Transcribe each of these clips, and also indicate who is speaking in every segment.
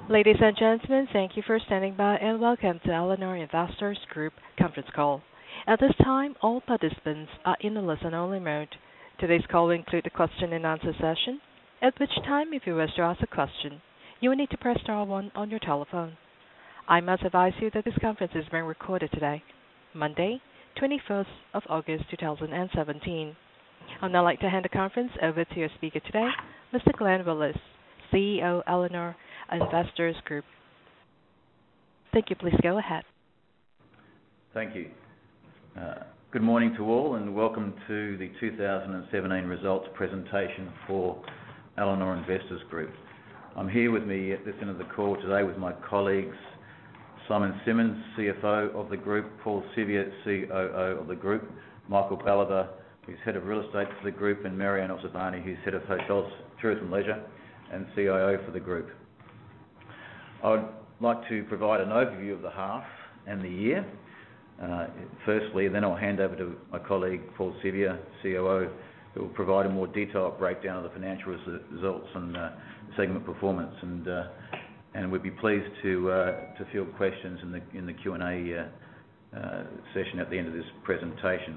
Speaker 1: Ladies and gentlemen, thank you for standing by and welcome to Elanor Investors Group conference call. At this time, all participants are in a listen-only mode. Today's call will include a question-and-answer session, at which time, if you wish to ask a question, you will need to press star one on your telephone. I must advise you that this conference is being recorded today, Monday, 21st of August 2017. I'd now like to hand the conference over to your speaker today, Mr. Glenn Willis, CEO, Elanor Investors Group. Thank you. Please go ahead.
Speaker 2: Thank you. Good morning to all and welcome to the 2017 results presentation for Elanor Investors Group. I'm here with me at this end of the call today with my colleagues Simon Simmons, CFO of the Group, Paul Siviour, COO of the Group, Michael Ballava, who's Head of Real Estate for the Group, and Marianne Ossovani, who's Head of Hotels, Tourism Leisure and CIO for the Group. I would like to provide an overview of the half and the year. Firstly, then I'll hand over to my colleague Paul Siviour, COO, who will provide a more detailed breakdown of the financial results and segment performance. And we'd be pleased to field questions in the Q&A session at the end of this presentation.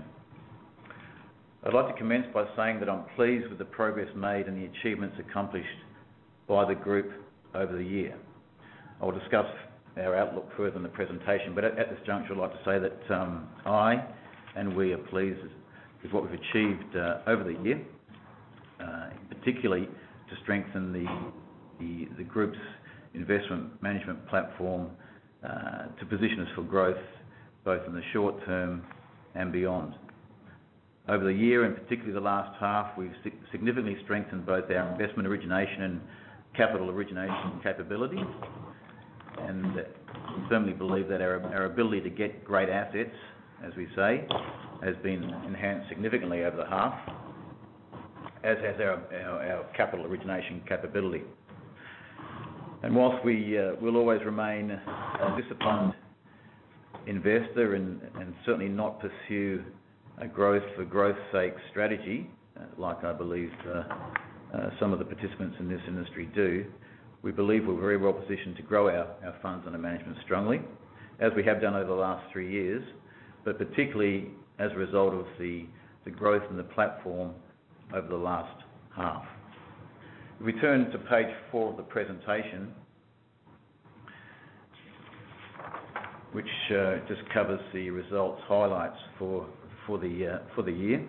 Speaker 2: I'd like to commence by saying that I'm pleased with the progress made and the achievements accomplished by the Group over the year. I will discuss our outlook further in the presentation, but at this juncture I'd like to say that I and we are pleased with what we've achieved over the year, particularly to strengthen the Group's investment management platform to position us for growth both in the short term and beyond. Over the year, and particularly the last half, we've significantly strengthened both our investment origination and capital origination capabilities, and we firmly believe that our ability to get great assets, as we say, has been enhanced significantly over the half, as has our capital origination capability. And whilst we will always remain a disciplined investor and certainly not pursue a growth for growth's sake strategy, like I believe some of the participants in this industry do, we believe we're very well positioned to grow our funds under management strongly, as we have done over the last 3 years, but particularly as a result of the growth in the platform over the last half. If we turn to page 4 of the presentation, which just covers the results highlights for the year.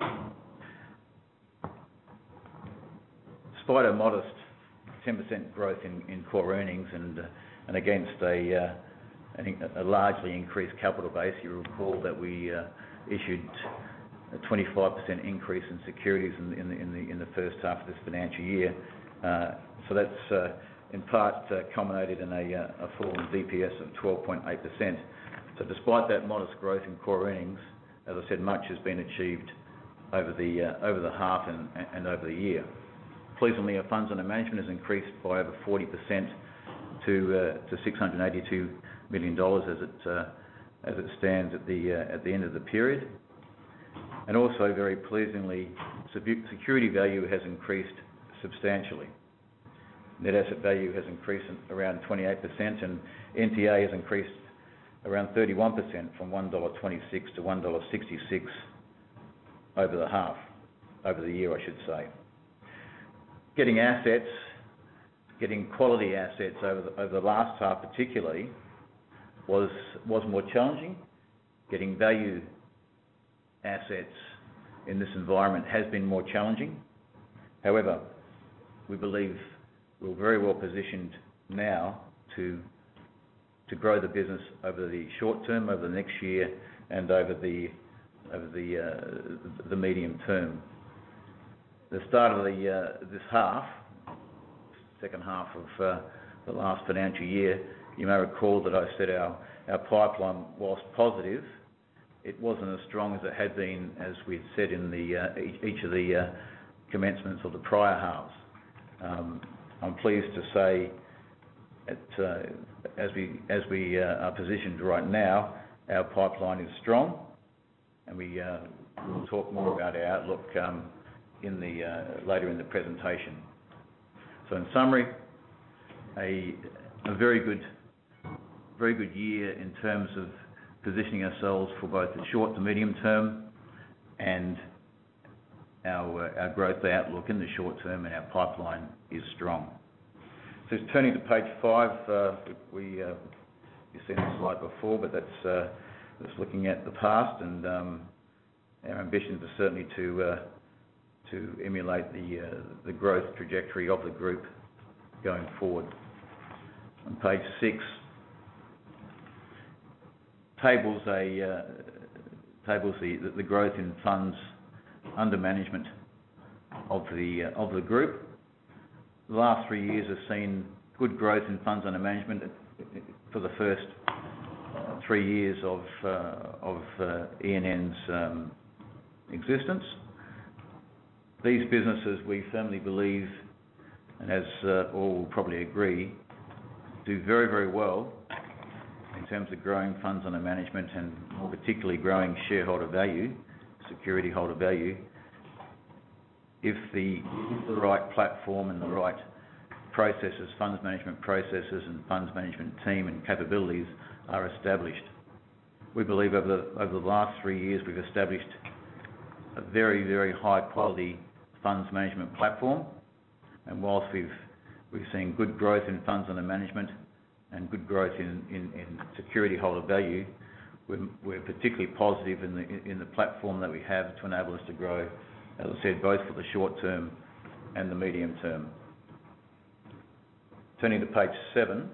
Speaker 2: Despite a modest 10% growth in core earnings and against a largely increased capital base, you recall that we issued a 25% increase in securities in the first half of this financial year. So that's in part culminated in a fall in DPS of 12.8%. So despite that modest growth in core earnings, as I said, much has been achieved over the half and over the year. Pleasingly, our funds under management has increased by over 40% to $682 million as it stands at the end of the period. And also, very pleasingly, security value has increased substantially. Net asset value has increased around 28%, and NTA has increased around 31% from $1.26 to $1.66 over the year, I should say. Getting quality assets over the last half particularly was more challenging. Getting value assets in this environment has been more challenging. However, we believe we're very well positioned now to grow the business over the short term, over the next year, and over the medium term. The start of this half, second half of the last financial year, you may recall that I said our pipeline, whilst positive, it wasn't as strong as it had been, as we'd said in each of the commencements of the prior halves. I'm pleased to say that as we are positioned right now, our pipeline is strong, and we will talk more about our outlook later in the presentation. So in summary, a a very good year in terms of positioning ourselves for both the short to medium term and our growth outlook in the short term, and our pipeline is strong. So just turning to page 5, you've seen this slide before, but that's looking at the past, and our ambitions are certainly to emulate the growth trajectory of the group going forward. On page 6, tables the growth in funds under management of the group. The last 3 years have seen good growth in funds under management for the first 3 years of ENN's existence. These businesses, we firmly believe, and as all will probably agree, do very, very well in terms of growing funds under management, and more particularly growing shareholder value, security holder value, if the right platform and the right processes, funds management processes and funds management team and capabilities are established. We believe over the last 3 years we've established a very, very high quality funds management platform, and whilst we've seen good growth in funds under management and good growth in security holder value, we're particularly positive in the platform that we have to enable us to grow, as I said, both for the short term and the medium term. Turning to page 7,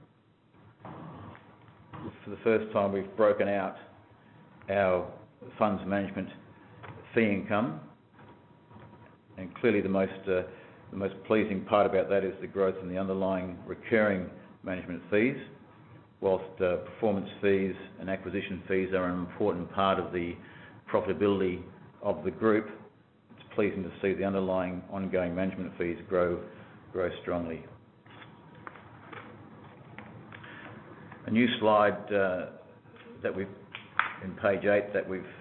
Speaker 2: for the first time we've broken out our funds management fee income, and clearly the most pleasing part about that is the growth in the underlying recurring management fees. Whilst performance fees and acquisition fees are an important part of the profitability of the group, it's pleasing to see the underlying ongoing management fees grow strongly. A new slide that we've in page 8 that we've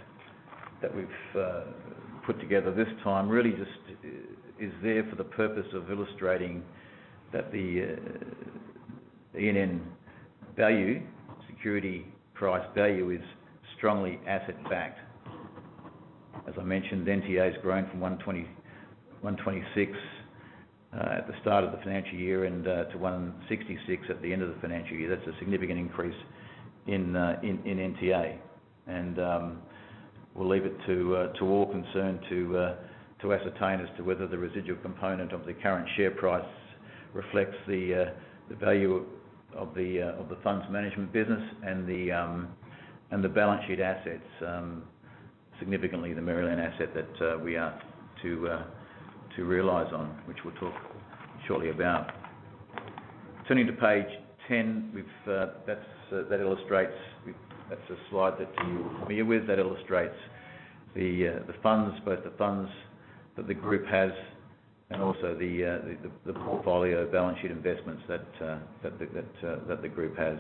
Speaker 2: put together this time really just is there for the purpose of illustrating that the ENN value, security price value, is strongly asset-backed. As I mentioned, NTA has grown from 126 at the start of the financial year and to 166 at the end of the financial year. That's a significant increase in NTA, and we'll leave it to all concerned to ascertain as to whether the residual component of the current share price reflects the value of the funds management business and the balance sheet assets, significantly the Maryland asset that we are to realise on, which we'll talk shortly about. Turning to page 10, that illustrates. That's a slide that you're familiar with. That illustrates the funds, both the funds that the group has, and also the portfolio balance sheet investments that the group has.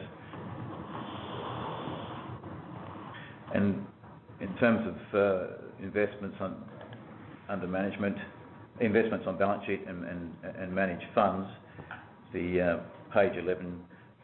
Speaker 2: And in terms of investments under management, investments on balance sheet and managed funds, the page 11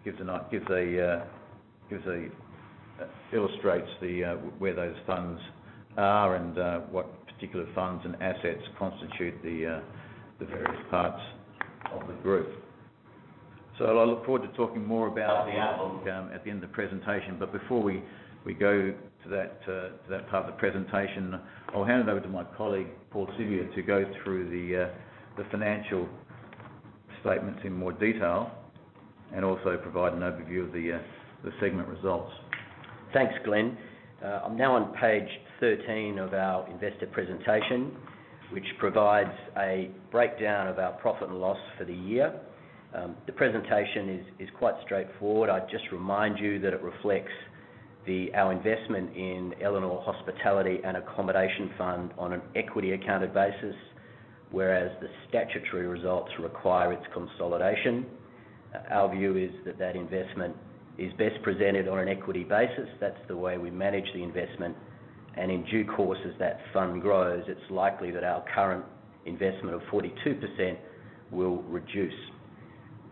Speaker 2: illustrates where those funds are and what particular funds and assets constitute the various parts of the group. So I look forward to talking more about the outlook at the end of the presentation. But before we go to that part of the presentation, I'll hand it over to my colleague Paul Siviour to go through the financial statements in more detail, and also provide an overview of the segment results.
Speaker 3: Thanks, Glenn. I'm now on page 13 of our investor presentation, which provides a breakdown of our profit and loss for the year. The presentation is quite straightforward. I'd just remind you that it reflects our investment in Elanor Hospitality and Accommodation Fund on an equity accounted basis, whereas the statutory results require its consolidation. Our view is that investment is best presented on an equity basis. That's the way we manage the investment, and in due course, as that fund grows, it's likely that our current investment of 42% will reduce.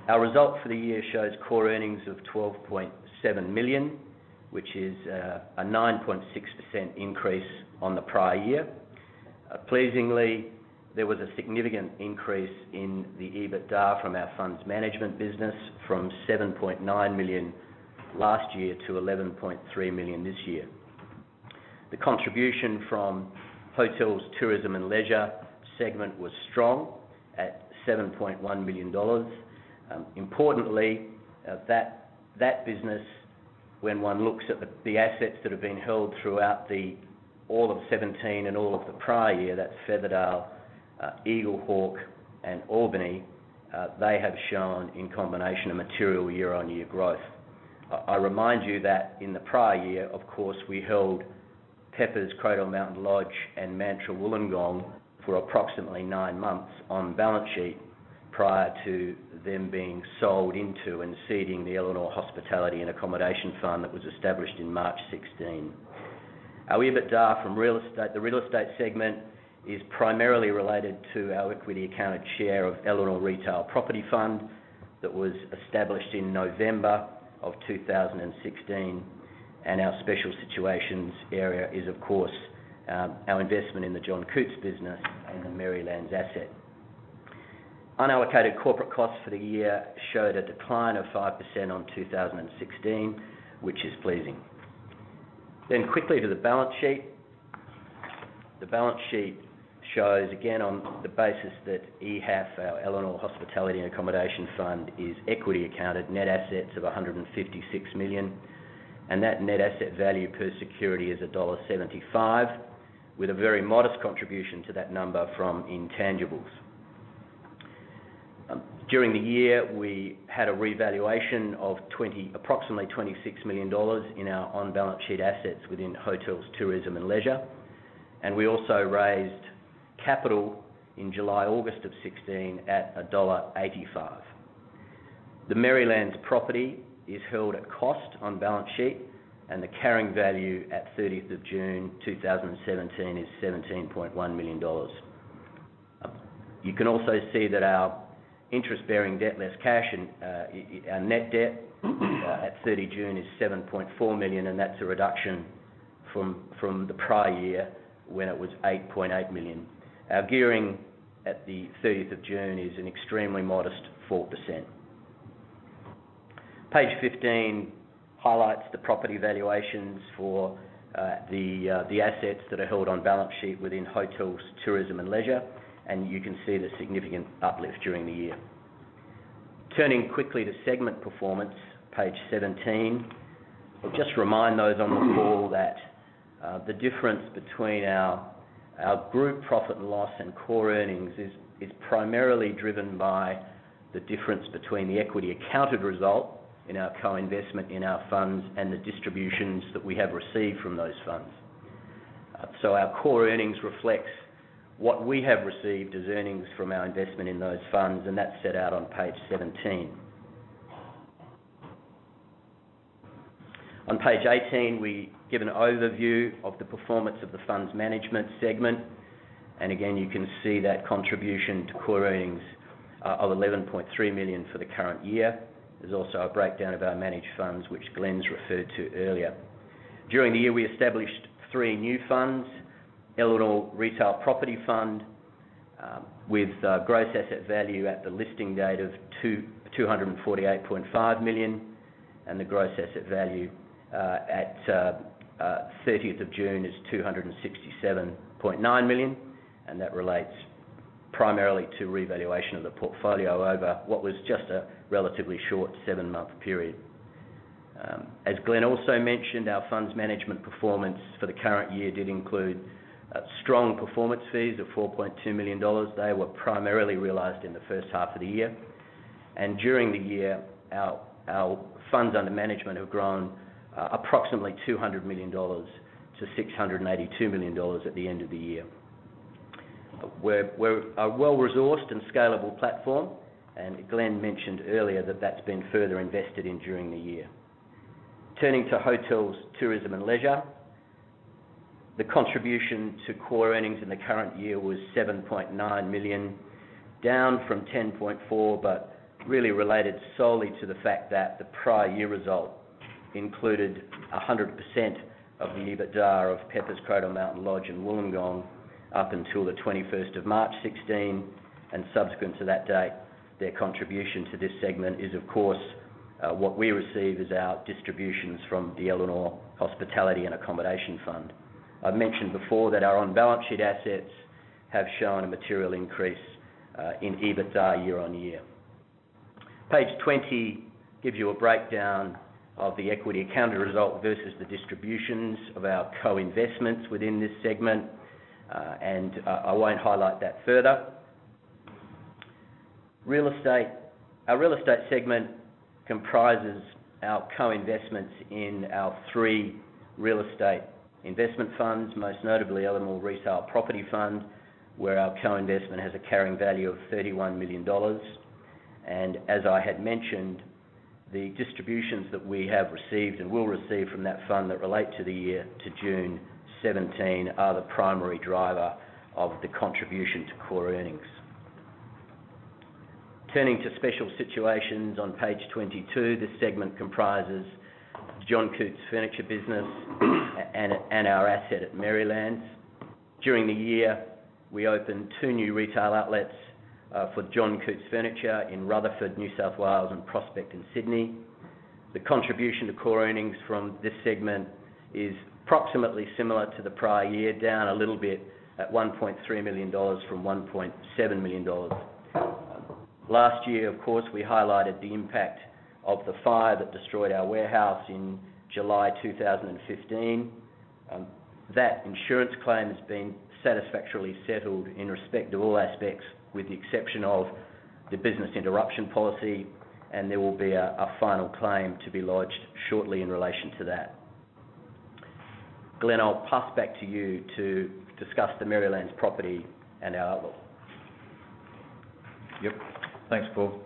Speaker 3: Our result for the year shows core earnings of $12.7 million, which is a 9.6% increase on the prior year. Pleasingly, there was a significant increase in the EBITDA from our funds management business from $7.9 million last year to $11.3 million this year. The contribution from Hotels, Tourism and Leisure segment was strong at $7.1 million. Importantly, that business, when one looks at the assets that have been held throughout all of 17 and all of the prior year, that's Featherdale, Eaglehawk and Albany, they have shown in combination a material year-on-year growth. I remind you that in the prior year, of course, we held Peppers, Cradle Mountain Lodge and Mantra Wollongong for approximately 9 months on balance sheet prior to them being sold into and seeding the Elanor Hospitality and Accommodation Fund that was established in March 16. Our EBITDA from the real estate segment is primarily related to our equity accounted share of Elanor Retail Property Fund that was established in November of 2016, and our special situations area is, of course, our investment in the John Cootes business and the Marylands asset. Unallocated corporate costs for the year showed a decline of 5% on 2016, which is pleasing. Then quickly to the balance sheet. The balance sheet shows, again, on the basis that EHAF, our Elanor Hospitality and Accommodation Fund, is equity accounted net assets of $156 million, and that net asset value per security is $1.75, with a very modest contribution to that number from intangibles. During the year, we had a revaluation of approximately $26 million in our on-balance sheet assets within Hotels, Tourism and Leisure, and we also raised capital in July, August of 16 at $1.85. The Marylands property is held at cost on balance sheet, and the carrying value at 30th of June 2017 is $17.1 million. You can also see that our interest-bearing debt less cash and our net debt at 30 June is $7.4 million, and that's a reduction from the prior year when it was $8.8 million. Our gearing at the 30th of June is an extremely modest 4%. Page 15 highlights the property valuations for the assets that are held on balance sheet within Hotels, Tourism and Leisure, and you can see the significant uplift during the year. Turning quickly to segment performance, page 17, I'll just remind those on the call that the difference between our group profit and loss and core earnings is primarily driven by the difference between the equity accounted result in our co-investment in our funds and the distributions that we have received from those funds. So our core earnings reflects what we have received as earnings from our investment in those funds, and that's set out on page 17. On page 18, we give an overview of the performance of the funds management segment, and again you can see that contribution to core earnings of $11.3 million for the current year. There's also a breakdown of our managed funds, which Glenn's referred to earlier. During the year, we established 3 new funds: Elanor Retail Property Fund, with gross asset value at the listing date of $248.5 million, and the gross asset value at 30th of June is $267.9 million, and that relates primarily to revaluation of the portfolio over what was just a relatively short 7-month period. As Glenn also mentioned, our funds management performance for the current year did include strong performance fees of $4.2 million. They were primarily realised in the first half of the year, and during the year our funds under management have grown approximately $200 million to $682 million at the end of the year. We're a well-resourced and scalable platform, and Glenn mentioned earlier that that's been further invested in during the year. Turning to Hotels, Tourism and Leisure, the contribution to core earnings in the current year was $7.9 million, down from $10.4, but really related solely to the fact that the prior year result included 100% of the EBITDA of Pepper's Cradle Mountain Lodge and Wollongong up until the 21st of March 16, and subsequent to that date, their contribution to this segment is, of course, what we receive as our distributions from the Elanor Hospitality and Accommodation Fund. I've mentioned before that our on-balance sheet assets have shown a material increase in EBITDA year on year. Page 20 gives you a breakdown of the equity accounted result versus the distributions of our co-investments within this segment, and I won't highlight that further. Our real estate segment comprises our co-investments in our 3 real estate investment funds, most notably Elanor Retail Property Fund, where our co-investment has a carrying value of $31 million. And as I had mentioned, the distributions that we have received and will receive from that fund that relate to the year to June 17 are the primary driver of the contribution to core earnings. Turning to special situations on page 22, this segment comprises John Cootes Furniture business and our asset at Merrylands. During the year, we opened 2 new retail outlets for John Cootes Furniture in Rutherford, New South Wales, and Prospect in Sydney. The contribution to core earnings from this segment is approximately similar to the prior year, down a little bit at $1.3 million from $1.7 million. Last year, of course, we highlighted the impact of the fire that destroyed our warehouse in July 2015. That insurance claim has been satisfactorily settled in respect of all aspects, with the exception of the business interruption policy, and there will be a final claim to be lodged shortly in relation to that. Glenn, I'll pass back to you to discuss the Merrylands property and our outlook.
Speaker 2: Yep. Thanks, Paul.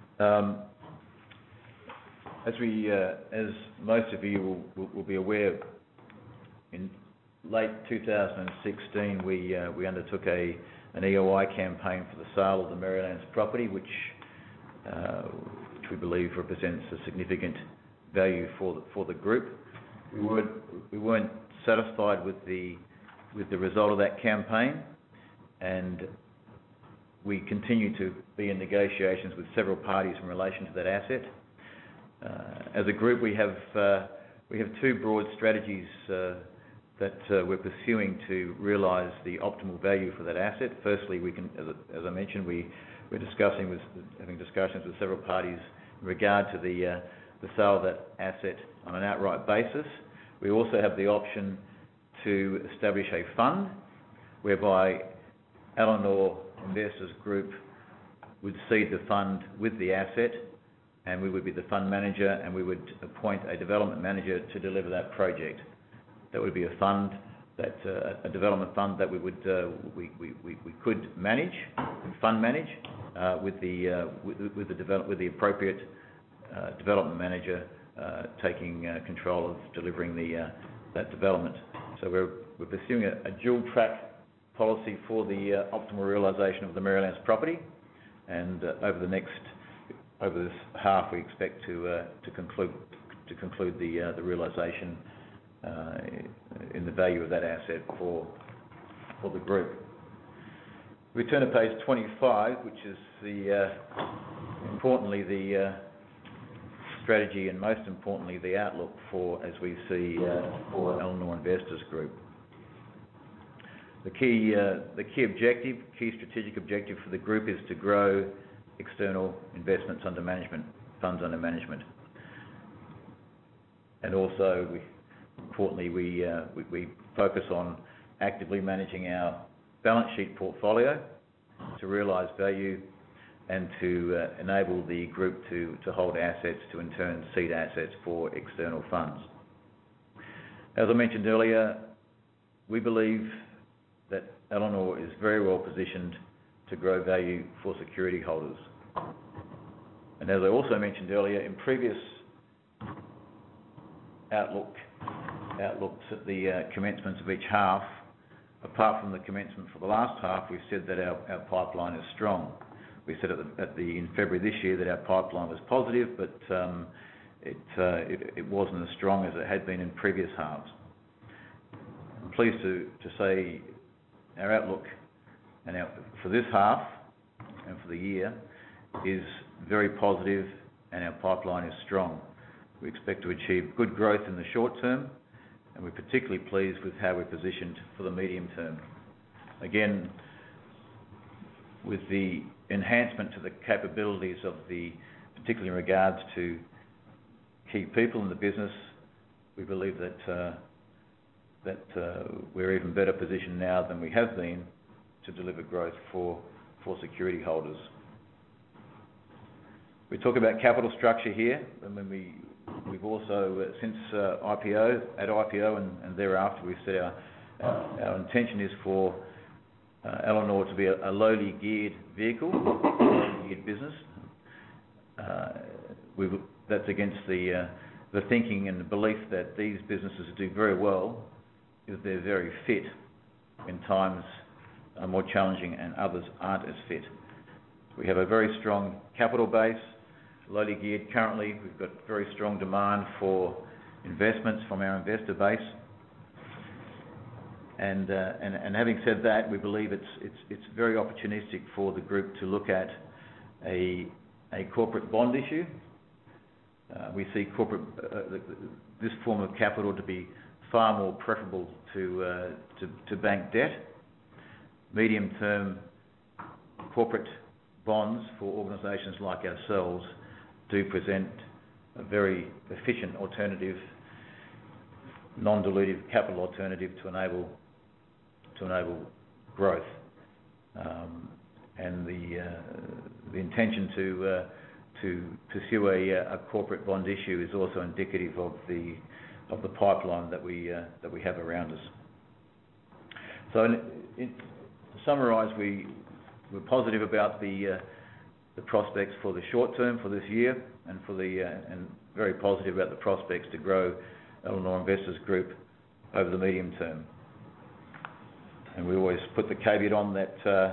Speaker 2: As most of you will be aware, in late 2016 we undertook an EOI campaign for the sale of the Merrylands property, which we believe represents a significant value for the group. We weren't satisfied with the result of that campaign, and we continue to be in negotiations with several parties in relation to that asset. As a group, we have 2 broad strategies that we're pursuing to realise the optimal value for that asset. Firstly, we can, as I mentioned, we're having discussions with several parties in regard to the sale of that asset on an outright basis. We also have the option to establish a fund whereby Elanor Investors Group would seed the fund with the asset, and we would be the fund manager, and we would appoint a development manager to deliver that project. That would be a fund a development fund that we could manage, fund manage, with the appropriate development manager taking control of delivering that development. So we're pursuing a dual track policy for the optimal realisation of the Merrylands property, and over this half we expect to conclude the realisation in the value of that asset for the group. We turn to page 25, which is importantly the strategy, and most importantly the outlook for, as we see, for Elanor Investors Group. The key strategic objective for the group is to grow external investments under management, funds under management, and also importantly we focus on actively managing our balance sheet portfolio to realise value and to enable the group to hold assets, to in turn seed assets for external funds. As I mentioned earlier, we believe that Elanor is very well positioned to grow value for security holders. And as I also mentioned earlier, in previous outlooks at the commencements of each half, apart from the commencement for the last half, we've said that our pipeline is strong. we said in February this year that our pipeline was positive, but it wasn't as strong as it had been in previous halves. I'm pleased to say our outlook for this half and for the year is very positive, and our pipeline is strong. We expect to achieve good growth in the short term, and we're particularly pleased with how we're positioned for the medium term. Again, with the enhancement to the capabilities particularly in regards to key people in the business, we believe that we're even better positioned now than we have been to deliver growth for security holders. We talk about capital structure here, and when we've also since IPO and thereafter, we've said our intention is for Elanor to be a lowly geared vehicle, lowly geared business. That's against the thinking and the belief that these businesses do very well if they're very fit when times are more challenging and others aren't as fit. We have a very strong capital base, lowly geared currently. We've got very strong demand for investments from our investor base. And having said that, we believe it's very opportunistic for the group to look at a corporate bond issue. We see this form of capital to be far more preferable to bank debt. Medium-term corporate bonds for organisations like ourselves do present a very efficient alternative, non-dilutive capital alternative to enable growth. And the intention to pursue a corporate bond issue is also indicative of the pipeline that we have around us. So, to summarise, we're positive about the prospects for the short term for this year, and and very positive about the prospects to grow Elanor Investors Group over the medium term. And we always put the caveat on that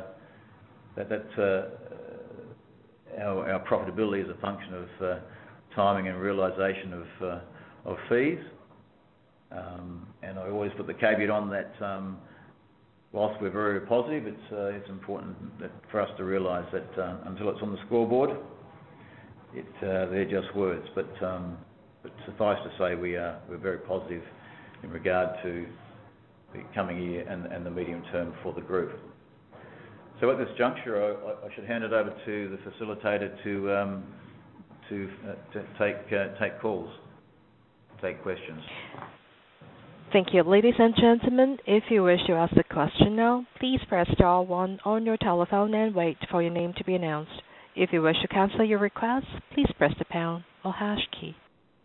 Speaker 2: our profitability is a function of timing and realisation of fees. And I always put the caveat on that whilst we're very positive, it's important for us to realise that until it's on the scoreboard, they're just words. But suffice to say, we're very positive in regard to the coming year and the medium term for the group. So at this juncture, I should hand it over to the facilitator to take calls, take questions.
Speaker 1: Thank you. Ladies and gentlemen, if you wish to ask a question now, please press star 1 on your telephone and wait for your name to be announced. If you wish to cancel your request, please press the pound or hash key.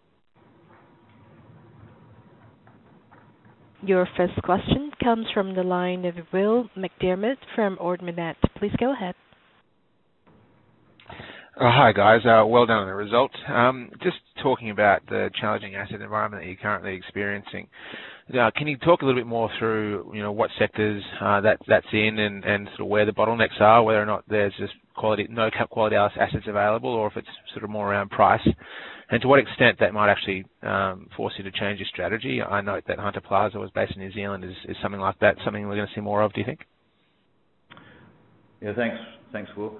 Speaker 1: Your first question comes from the line of Will McDermott from Ord Minnett. Please go ahead.
Speaker 4: Hi guys, well done on the result. Just talking about the challenging asset environment that you're currently experiencing. Can you talk a little bit more through, what sectors that's in and sort of where the bottlenecks are, whether or not there's just no quality assets available, or if it's sort of more around price, and to what extent that might actually force you to change your strategy? I note that Hunter Plaza was based in New Zealand. Is something like that something we're going to see more of, do you think?
Speaker 2: Yeah, thanks, Will.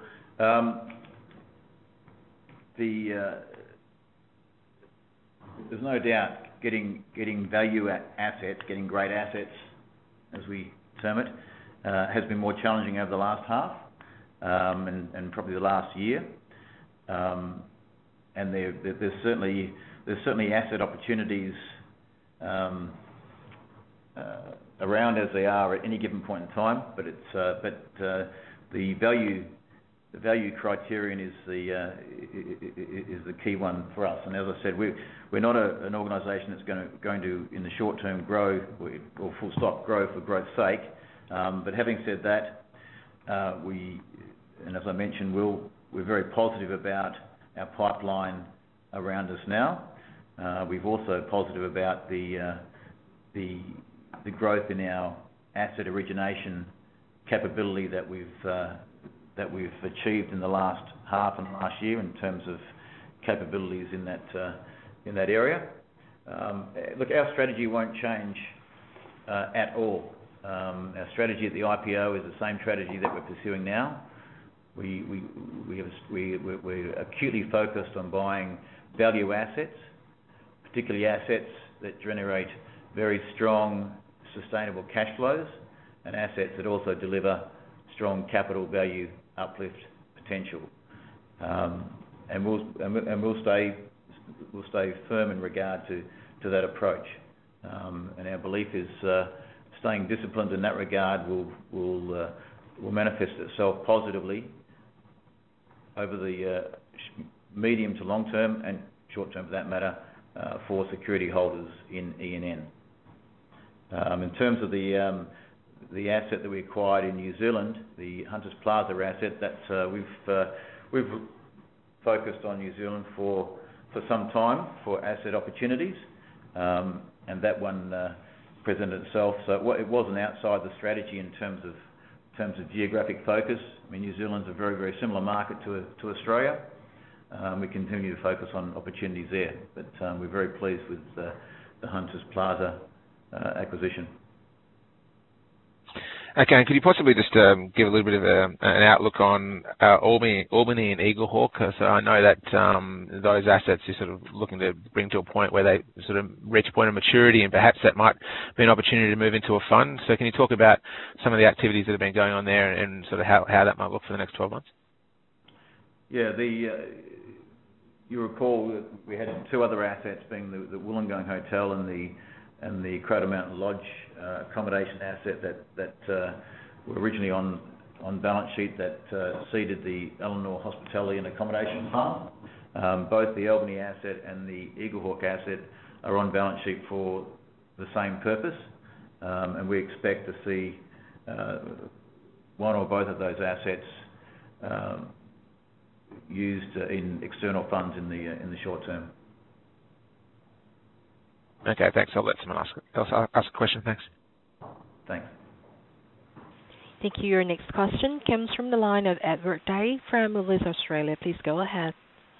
Speaker 2: There's no doubt getting value assets, getting great assets, as we term it, has been more challenging over the last half and probably the last year. And there's certainly asset opportunities around as they are at any given point in time, but the value criterion is the key one for us. And as I said, we're not an organisation that's going to in the short term grow or full stop grow for growth's sake. But having said that, and as I mentioned, we're very positive about our pipeline around us now. We're also positive about the growth in our asset origination capability that that we've achieved in the last half and last year in terms of capabilities in that area. Look, our strategy won't change at all. Our strategy at the IPO is the same strategy that we're pursuing now. We're acutely focused on buying value assets, particularly assets that generate very strong, sustainable cash flows, and assets that also deliver strong capital value uplift potential. And we'll stay firm in regard to that approach. And our belief is staying disciplined in that regard will manifest itself positively over the medium to long term and short term, for that matter, for security holders in ENN. In terms of the asset that we acquired in New Zealand, the Hunters Plaza asset, that we've focused on New Zealand for some time for asset opportunities, and that one presented itself. So it wasn't outside the strategy in terms of geographic focus. I mean, New Zealand's a very, very similar market to Australia. We continue to focus on opportunities there, but we're very pleased with the Hunters Plaza acquisition.
Speaker 4: Okay, and could you possibly just give a little bit of an outlook on Albany and Eaglehawk? So I know that those assets you're sort of looking to bring to a point where they sort of reach a point of maturity, and perhaps that might be an opportunity to move into a fund. So can you talk about some of the activities that have been going on there and sort of how that might look for the next 12 months?
Speaker 2: Yeah, you recall that we had two other assets, being the Wollongong Hotel and the Crater Mountain Lodge accommodation asset that were originally on balance sheet that seeded the Elanor Hospitality and Accommodation Fund. Both the Albany asset and the Eaglehawk asset are on balance sheet for the same purpose, and we expect to see one or both of those assets used in external funds in the short term.
Speaker 4: Okay, thanks. I'll let someone else ask a question. Thanks.
Speaker 2: Thanks.
Speaker 1: Thank you. Your next question comes from the line of Edward Day from Willis Australia. Please go ahead.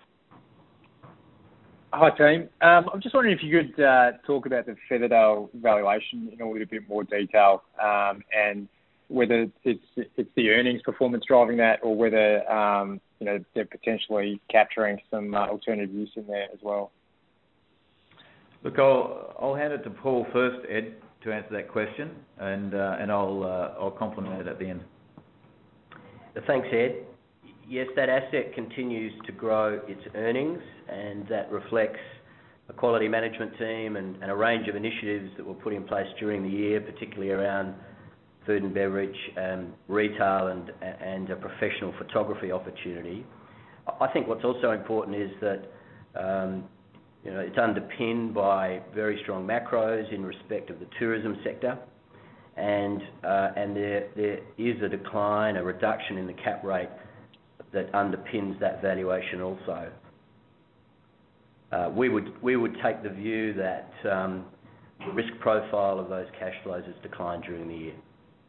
Speaker 5: Hi, team. I'm just wondering if you could talk about the Featherdale valuation in a little bit more detail, and whether it's the earnings performance driving that, or whether they're potentially capturing some alternative use in there as well.
Speaker 2: Look, I'll hand it to Paul first, Ed, to answer that question, and I'll complement it at the end.
Speaker 3: Thanks, Ed. Yes, that asset continues to grow its earnings, and that reflects a quality management team and a range of initiatives that were put in place during the year, particularly around food and beverage, retail, and a professional photography opportunity. I think what's also important is that it's underpinned by very strong macros in respect of the tourism sector, and there is a decline, a reduction in the cap rate that underpins that valuation also. We would take the view that the risk profile of those cash flows has declined during the year.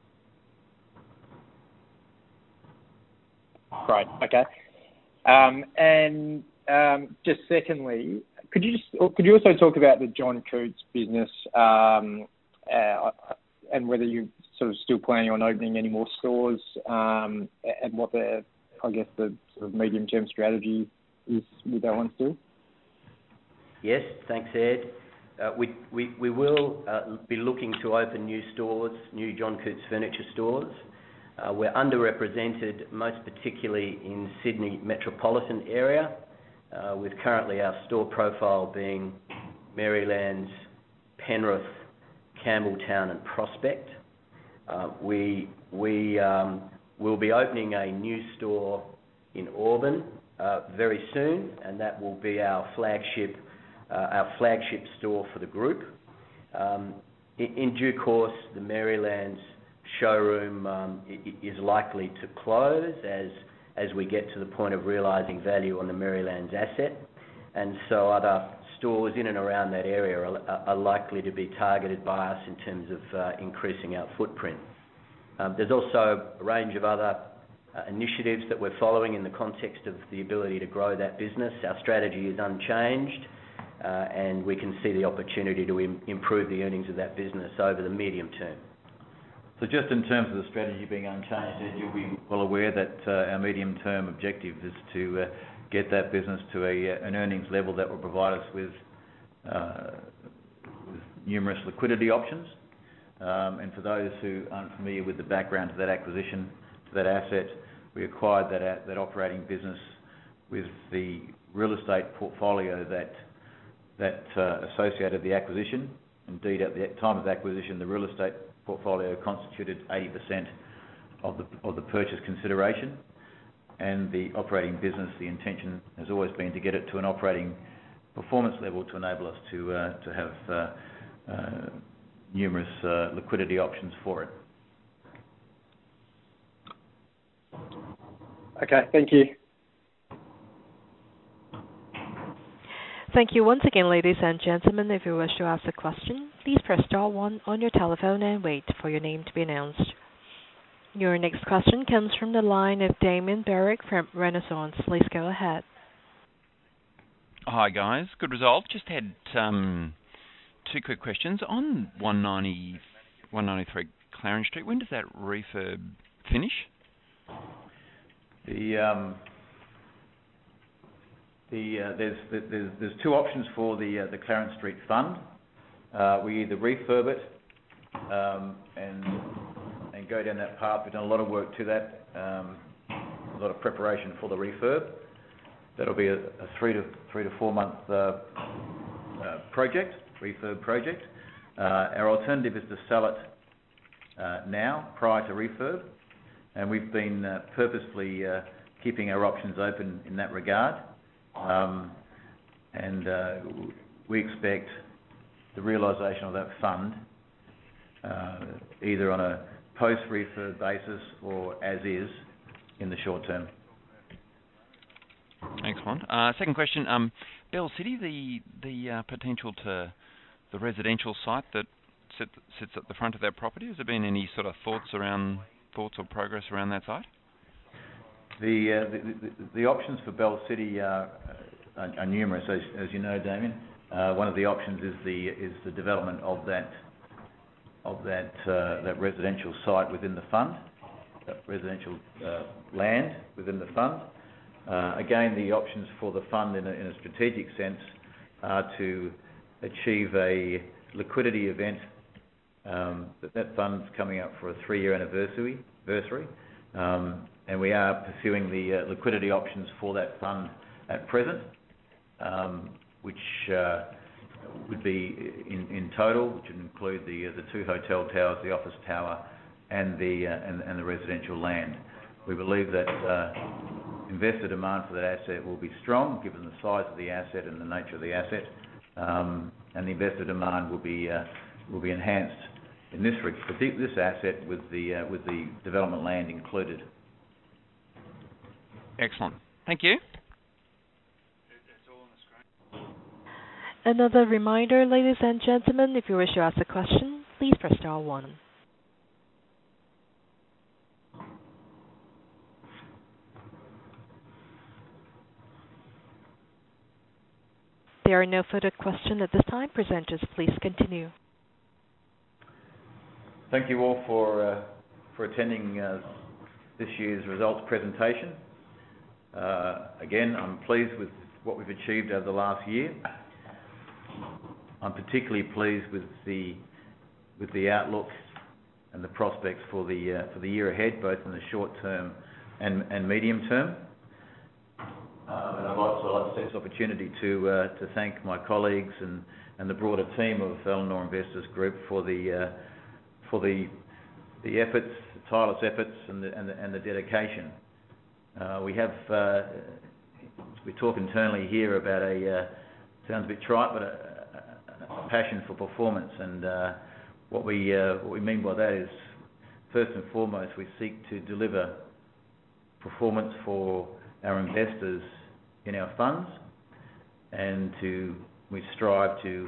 Speaker 5: Great. Okay. And just secondly, could you also talk about the John Cootes business, and whether you're sort of still planning on opening any more stores, and what the sort of medium-term strategy is with that one still?
Speaker 3: Yes, thanks, Ed. We will be looking to open new stores, new John Cootes Furniture stores. We're underrepresented, most particularly in Sydney metropolitan area, with currently our store profile being Marylands, Penrith, Campbelltown and Prospect. We will be opening a new store in Auburn very soon, and that will be our flagship store for the group. In due course, the Marylands showroom is likely to close as we get to the point of realising value on the Marylands asset, and so other stores in and around that area are likely to be targeted by us in terms of increasing our footprint. There's also a range of other initiatives that we're following in the context of the ability to grow that business. Our strategy is unchanged, and we can see the opportunity to improve the earnings of that business over the medium term.
Speaker 2: So just in terms of the strategy being unchanged, Ed, you'll be well aware that our medium-term objective is to get that business to an earnings level that will provide us with numerous liquidity options. And for those who aren't familiar with the background to that acquisition, to that asset, we acquired that operating business with the real estate portfolio that associated the acquisition. Indeed, at the time of acquisition, the real estate portfolio constituted 80% of the purchase consideration, and the operating business, the intention has always been to get it to an operating performance level to enable us to have numerous liquidity options for it.
Speaker 5: Okay, thank you.
Speaker 1: Thank you once again, ladies and gentlemen. If you wish to ask a question, please press star 1 on your telephone and wait for your name to be announced. Your next question comes from the line of Damien Barrick from Renaissance. Please go ahead.
Speaker 6: Hi guys, good result. Just had 2 quick questions. On 193 Clarence Street, when does that refurb finish?
Speaker 2: There's 2 options for the Clarence Street Fund. We either refurb it and go down that path. We've done a lot of work to that, a lot of preparation for the refurb. That'll be a 3 to 4 month refurb project. Our alternative is to sell it now, prior to refurb, and we've been purposefully keeping our options open in that regard. And we expect the realisation of that fund either on a post-refurb basis or as is in the short term.
Speaker 6: Excellent. Second question, Bell City, the potential to the residential site that sits at the front of that property, has there been any sort of thoughts or progress around that site?
Speaker 2: The options for Bell City are numerous, as you know, Damien. One of the options is the development of that residential site within the fund, that residential land within the fund. Again, the options for the fund in a strategic sense are to achieve a liquidity event. That fund's coming up for a 3-year anniversary. And we are pursuing the liquidity options for that fund at present, which would be in total, which would include the 2 hotel towers, the office tower, and the residential land. We believe that investor demand for that asset will be strong, given the size of the asset and the nature of the asset, and the investor demand will be enhanced in this asset with the development land included.
Speaker 6: Excellent. Thank you.
Speaker 1: Another reminder, ladies and gentlemen, if you wish to ask a question, please press star 1. There are no further questions at this time. Presenters, please continue.
Speaker 2: Thank you all for attending this year's results presentation. Again, I'm pleased with what we've achieved over the last year. I'm particularly pleased with the outlook and the prospects for the year ahead, both in the short term and medium term. And I'd also like to take this opportunity to thank my colleagues and the broader team of Elanor Investors Group for the efforts, the tireless efforts, and the dedication. We talk internally here about sounds a bit trite, but a passion for performance, and what we mean by that is, first and foremost, we seek to deliver performance for our investors in our funds, and we strive to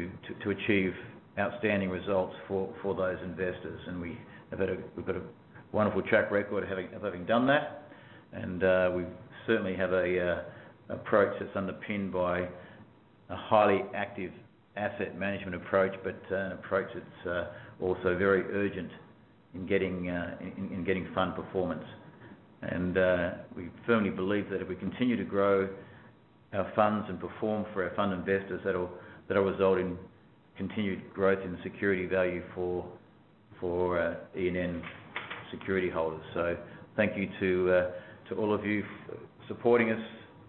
Speaker 2: achieve outstanding results for those investors. And we've got a wonderful track record of having done that, and we certainly have a approach that's underpinned by a highly active asset management approach, but an approach that's also very urgent in getting fund performance. And we firmly believe that if we continue to grow our funds and perform for our fund investors, that'll result in continued growth in security value for ENN security holders. So thank you to all of you for supporting us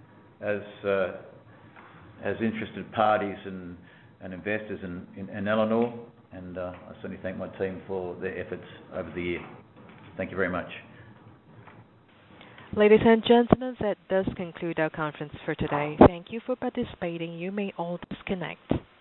Speaker 2: as interested parties and investors in Elanor, and I certainly thank my team for their efforts over the year. Thank you very much.
Speaker 1: Ladies and gentlemen, that does conclude our conference for today. Thank you for participating. You may all disconnect.